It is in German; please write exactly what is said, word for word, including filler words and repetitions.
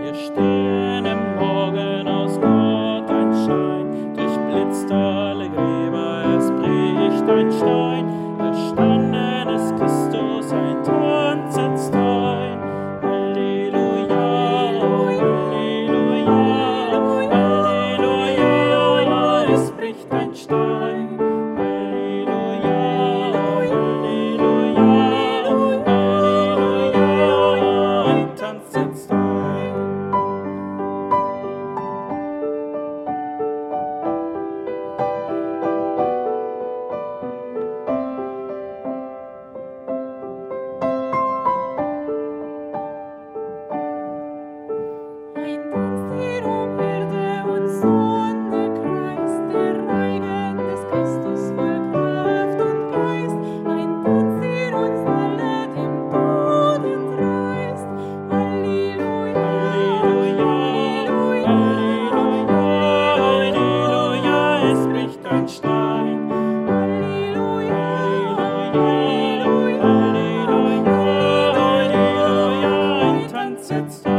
Wir stehen im Morgen aus Gott ein Schein, durchblitzt alle Gräber, es bricht ein Stein. Erstanden ist Christus, ein Tanz setzt ein. Halleluja, Halleluja, Halleluja, es bricht ein Stein. Halleluja, Halleluja, Halleluja, ein Tanz setzt ein. Ein Stein. Halleluja, Halleluja, Halleluja, Halleluja, ein Tanz setzt ein.